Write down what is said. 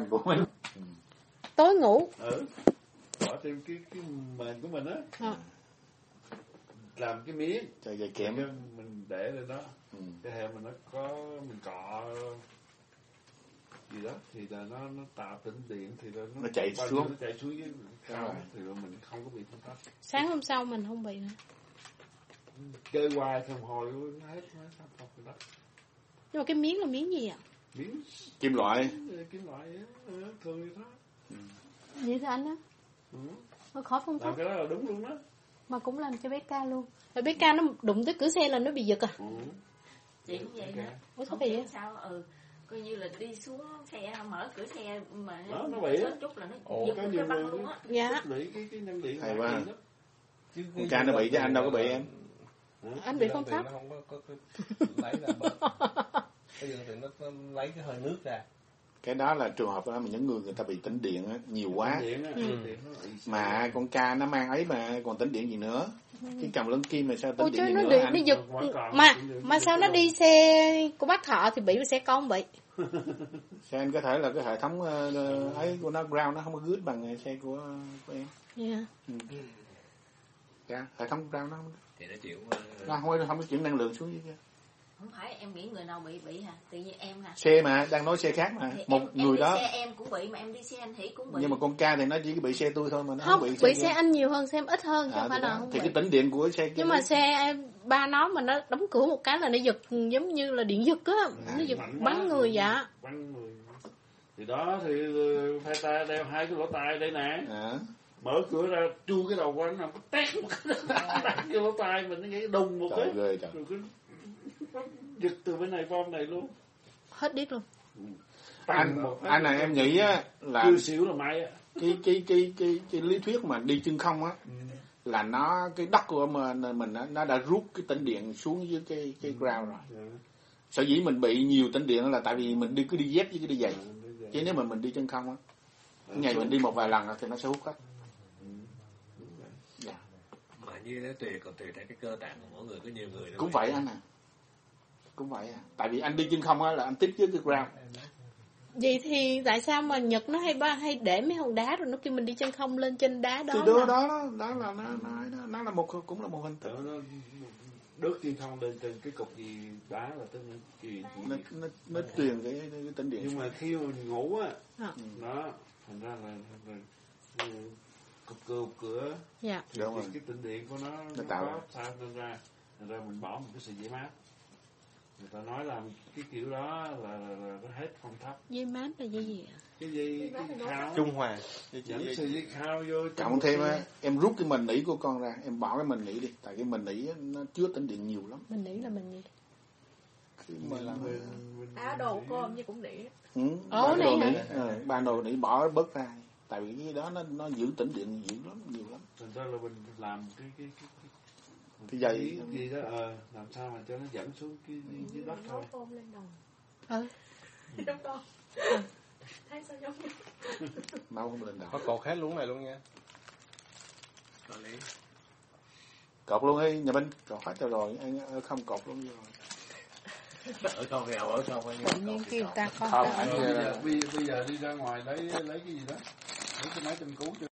căn của mình. Tối ngủ. Bỏ thêm cái mền của mình á. Làm cái miếng cho dây kẽm mình để lên đó. Cái hệ mình nó có mình cọ gì đó thì là nó tạo tĩnh điện thì là nó chạy xuống, nó chạy xuống với khao thì là mình không có bị thâm thấp. Sáng hôm sau mình không bị nữa. Chơi hoài không hồi nó hết nó không đó. Nhưng mà cái miếng là miếng gì ạ? Miếng kim loại thường như đó. Vậy thưa anh á? Nó khó không làm cái đó là đúng luôn đó. Mà cũng làm cho bé ca luôn. Rồi bé ca nó đụng tới cửa xe là nó bị giật à? Chị cũng vậy hả? Không bị á? Sao? Coi như là đi xuống xe, mở cửa xe mà nó bị á. chút là nó giật cái băng luôn á. Dạ. Cái năng điện hay quá. Con ca nó bị chứ anh đâu có bị em. Anh bị phong thấp. Nó không có lấy ra bớt. Cái điện thì nó lấy cái hơi nước ra. Cái đó là trường hợp đó mà những người ta bị tĩnh điện á, nhiều quá. Mà con ca nó mang ấy mà còn tĩnh điện gì nữa. Cái cầm lân kim mà sao tĩnh điện gì nữa anh? Đi giật mà sao nó đi xe của bác Thọ thì bị xe con bị. Xe anh có thể là cái hệ thống ấy của nó ground nó không có good bằng xe của em. Yeah. Dạ, hệ thống ground nó không. Thì nó chịu Nó không có chuyển năng lượng xuống dưới kia. Không phải em nghĩ người nào bị hả? Tự nhiên em hả? Xe mà đang nói xe khác mà thì một em người đi đó. Xe em cũng bị mà em đi xe anh Thủy cũng bị. Nhưng mà con ca thì nó chỉ bị xe tôi thôi mà nó không bị xe kia. anh nhiều hơn, xe em ít hơn chứ không phải là không thì bị. cái tĩnh điện của xe kia. Nhưng mà xe ba nó mà nó đóng cửa một cái là nó giật giống như là điện giật á, nó giật bắn người dạ. Bắn người. Thì đó thì phải ta đeo 2 cái lỗ tai đây nè. Mở cửa ra chui cái đầu của anh nằm tét một cái lỗ tai mình nó nghe đùng một cái. Rồi cái giật từ bên này qua bên này luôn. Hết điếc luôn. Anh này em nghĩ á là chưa xỉu là may á. Cái lý thuyết mà đi chân không á là nó cái đất của mình nó đã rút cái tĩnh điện xuống dưới cái ground rồi. Sở dĩ mình bị nhiều tĩnh điện là tại vì mình cứ đi dép với cái đi giày. Chứ nếu mà mình đi chân không á, ngày mình đi một vài lần thì nó sẽ hút hết. Mà như thế tùy theo cái cơ tạng của mỗi người, có nhiều người cũng vậy anh à. Cũng vậy à. Tại vì anh đi chân không á là anh tích với cái ground. Vậy thì tại sao mà Nhật nó hay để mấy hòn đá rồi nó kêu mình đi chân không lên trên đá đó? Thì đó là nó là cũng là một hình tượng. Đứt chân không lên trên cái cục gì đá là tức nó truyền cái tĩnh điện. Nhưng mà khi mà mình ngủ á, nó thành ra là cục cửa. Dạ. Thì cái tĩnh điện của nó có sao nên ra mình bỏ một cái sợi dây mát. Người ta nói là cái kiểu đó là nó hết phong thấp. Dây mát là dây gì ạ? Cái dây khao Trung Hòa. Dẫn sợi dây khao vô. Cộng thêm em rút cái mình nỉ của con ra, em bỏ cái mình nỉ đi, tại cái mình nỉ nó chứa tĩnh điện nhiều lắm. Mình nỉ là mình gì? Đồ của cô như cũng nỉ. Ba đồ nỉ bỏ bớt ra, tại vì cái đó nó giữ tĩnh điện nhiều lắm. Thành ra là mình làm cái dây gì đó làm sao mà cho nó dẫn xuống cái dưới đất thôi. Ôm lên đầu. Đúng không? Thấy sao giống như mau không lên đầu. Có cột hết luôn này luôn nha. Cột luôn đi, nhà bên cột hết rồi, anh không cột luôn rồi. Ở con nghèo ở trong anh. Tự nhiên kêu ta không. Bây giờ đi ra ngoài lấy cái gì đó, lấy cái máy châm cứu cho